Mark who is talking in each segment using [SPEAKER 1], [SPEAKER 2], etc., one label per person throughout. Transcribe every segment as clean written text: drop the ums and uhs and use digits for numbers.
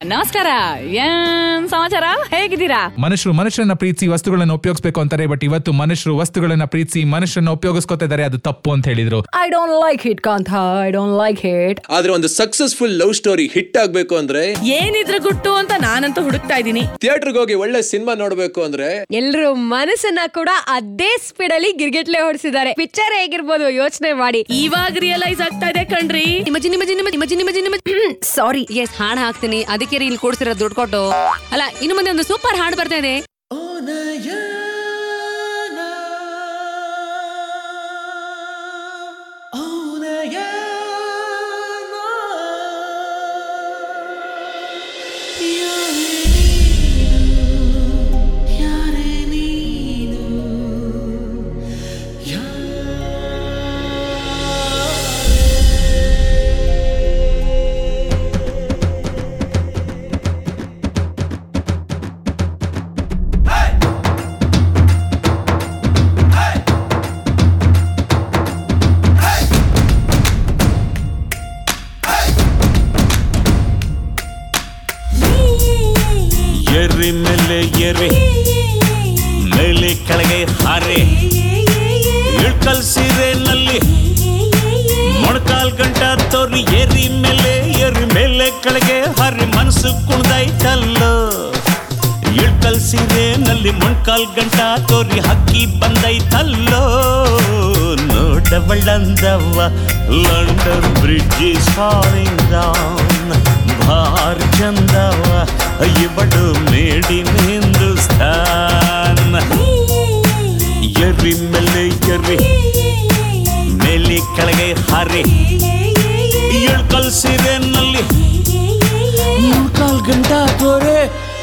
[SPEAKER 1] ನಮಸ್ಕಾರ. ಏನ್ ಸಮಾಚಾರ, ಹೇಗಿದ್ದೀರಾ?
[SPEAKER 2] ಮನುಷ್ಯರು ಮನುಷ್ಯರನ್ನ ಪ್ರೀತಿಸಿ ವಸ್ತುಗಳನ್ನ ಉಪಯೋಗಿಸಬೇಕು ಅಂತಾರೆ, ಬಟ್ ಇವತ್ತು ಮನುಷ್ಯರು ವಸ್ತುಗಳನ್ನ ಪ್ರೀತಿಸಿ ಮನುಷ್ಯರನ್ನ ಉಪಯೋಗಿಸ್ಕೊತಿದ್ದಾರೆ. ಅದು ತಪ್ಪು ಅಂತ ಹೇಳಿದ್ರು.
[SPEAKER 1] I don't like it Kanta, I don't like it.
[SPEAKER 3] ಆದ್ರೆ ಒಂದು ಸಕ್ಸಸ್ಫುಲ್ ಲವ್ ಸ್ಟೋರಿ ಹಿಟ್ ಆಗ್ಬೇಕು ಅಂದ್ರೆ
[SPEAKER 4] ಏನಿದ್ರೆ ಗುಟ್ಟು ಅಂತ ನಾನಂತೂ ಹುಡುಕ್ತಾ ಇದ್ದೀನಿ.
[SPEAKER 3] ಥಿಯೇಟರ್ಗೆ ಹೋಗಿ ಒಳ್ಳೆ ಸಿನಿಮಾ ನೋಡ್ಬೇಕು ಅಂದ್ರೆ
[SPEAKER 5] ಎಲ್ರು ಮನಸ್ಸನ್ನ ಕೂಡ ಅದೇ ಸ್ಪೀಡ್ ಅಲ್ಲಿ ಗಿರ್ಗಿಟ್ಲೆ ಹೊಡಿಸಿದ್ದಾರೆ. ಪಿಕ್ಚರ್ ಹೇಗಿರ್ಬೋದು ಯೋಚನೆ ಮಾಡಿ.
[SPEAKER 4] ಇವಾಗ ರಿಯಲೈಸ್ ಆಗ್ತಾ ಇದೆ ಕಣ್ರಿ.
[SPEAKER 5] ಸಾರಿ, ಎಸ್ ಹಾಡ್ ಹಾಕ್ತೀನಿ, ಅದಕ್ಕೆ ಇಲ್ಲಿ ಕೊಡ್ಸಿರೋ ದುಡ್ಡು ಕೊಟ್ಟು. ಅಲ್ಲ, ಇನ್ನು ಮುಂದೆ ಒಂದು ಸೂಪರ್ ಹಾಡ್ ಬರ್ತಾ ಇದೆ.
[SPEAKER 6] ಎರಿ ಮೇಲೆ ಎರಿ ಮೇಲೆ ಕೆಳಗೆ ಹಾರೆ ಇಳ್ಕಲ್ ಸೀರೆನಲ್ಲಿ ಮೊಣಕಾಲ್ ಗಂಟ ತೋರಿ ಎರಿ ಮೇಲೆ ಕೆಳಗೆ ಹಾರಿ ಮನಸ್ಸು ಕುಣ್ದೈತಲ್ಲೋ. ಇಳ್ಕಲ್ ಸೀರೆನಲ್ಲಿ ಮೊಣಕಾಲ್ ಗಂಟ ತೋರಿ ಹಕ್ಕಿ ಬಂದೈತಲ್ಲೋ. ನೋಡಬಳ್ಳಂದವ್ವ London bridge is falling down. ಭಾರಿ ಚಂದವ ಇವಡು ಮೇಡ್ ಇನ್ ಹಿಂದೂಸ್ತಾನ್. ಎರಿ ಮೇಲೆ ಎರಿ ಮೇಲೆ ಕೆಳಗೆ ಹಾರಿ ಇಳ್ಕಲ್ ಸೀರೆನಲ್ಲಿ ಮೊಣಕಾಲ್ ಗಂಟ ತೋರೆ.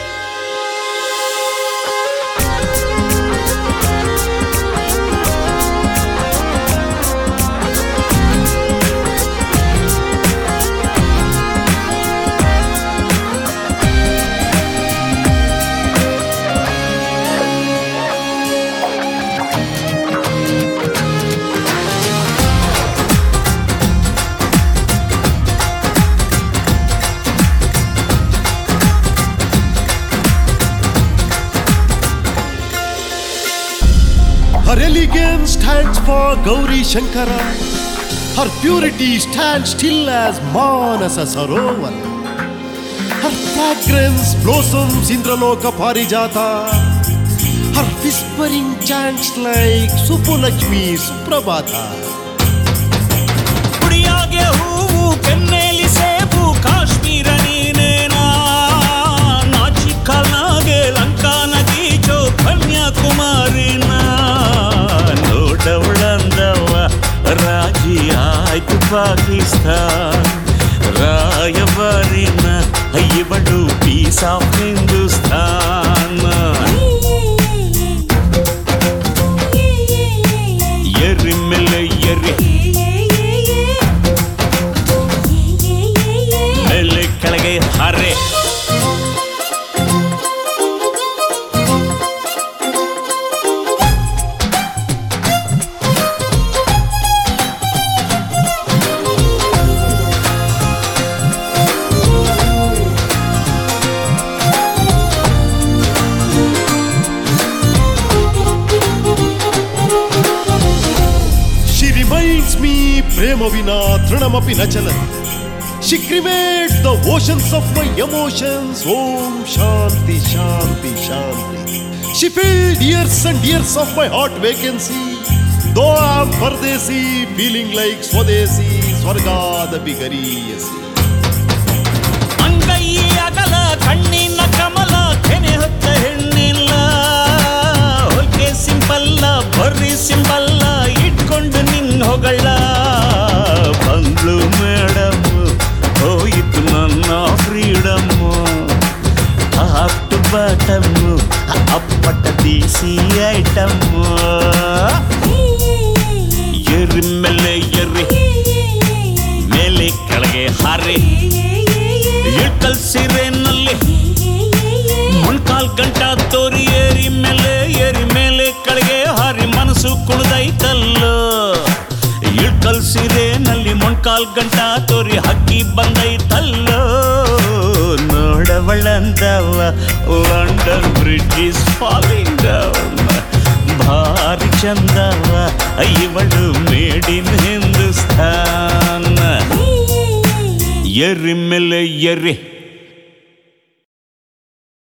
[SPEAKER 7] Her elegance stands for Gauri Shankara. Her purity stands still as Manasa Sarovar. Her fragrance blossoms Indraloka Parijata. Her whispering chants like Supulakshmi Suprabhata.
[SPEAKER 6] ಕುಡಿಯಾಗೆ ಹೂವು ಕೆನ್ನೇಲಿ ಸೇಬು ಕಾಶ್ಮೀರ ನೀನೇನಾ. ನಾಚಿ ಕಾಲ್ನಾಗೆ ಲಂಕಾ ನದಿ ಜೋ ಕನ್ಯಾಕುಮಾರಿನ. ನೋಡವಳಂದವ ರಾಜಿ ಆಯ್ತು ಪಾಕಿಸ್ತಾನ್. ರಾಯಬಾರಿನ ಇವಡು ಪೀಸ್ ಆಫ್ ಹಿಂದೂಸ್ತಾನ್. ಎರಿ ಮೇಲೆ ಎರಿ ಮೇಲೆ ಕೆಳಗೆ ಹಾರೆ.
[SPEAKER 7] Prema vina trinamapi na chalati. She cremates the oceans of my emotions. Om Shanti Shanti Shanti. She filled years and years of my heart vacancy. Though I'm Pardesi, feeling like Swadesi, Swargada Bigariyasi.
[SPEAKER 6] ಅಂಗೈ ಅಗಲ ಕಣ್ಣಿನ ಕಮಲ ಕೆನೆ ಹೊತ್ತ ಹೆಣ್ಣಿಲ್ಲ. ಹೊಲ್ಕೆ ಸಿಂಪಲ್ಲ ಬರ್ರಿ ಸಿಂಪಲ್ಲ ಇಟ್ಕೊಂಡು ನಿನ್ನ ಹೊಗಳ. ಬಂದ್ಲು madam ಹೋಯಿತು ನನ್ನ ಫ್ರೀಡಮ್ಮು. ಟಾಪ್ ಟು ಬಾಟಮ್ಮು ಅಪ್ಪಟ ದೇಸಿ ಐಟಮ್ಮು. ಎರಿ ಮೇಲೆ ಎರಿ ಮೇಲೆ ಕೆಳಗೆ ಹಾರಿ ಇಳ್ಕಲ್ ಸೀರೆನಲ್ಲಿ ಮೊಣಕಾಲ್ ಗಂಟ ತೋರಿ ಏರಿ ಮೇಲೆ ಕೆಳಗೆ ಹಾರಿ ಮನಸ್ಸು ಕುಣ್ದೈತಲ್ಲೋ. ಇಳ್ಕಲ್ ಸೀರೆನಲ್ಲಿ ಮೊಣಕಾಲ್ ಗಂಟ ತೋರಿ ಹಕ್ಕಿ ಬಂದೈತಲ್ಲೋ. ನೋಡ ಚಂದವ London bridge is falling down ಭಾರಿ ಚಂದವ ಇವಳು ಮೇಡ್ ಇನ್ ಹಿಂದೂಸ್ತಾನ್ ಎರಿ ಮೇಲೆ ಎರಿ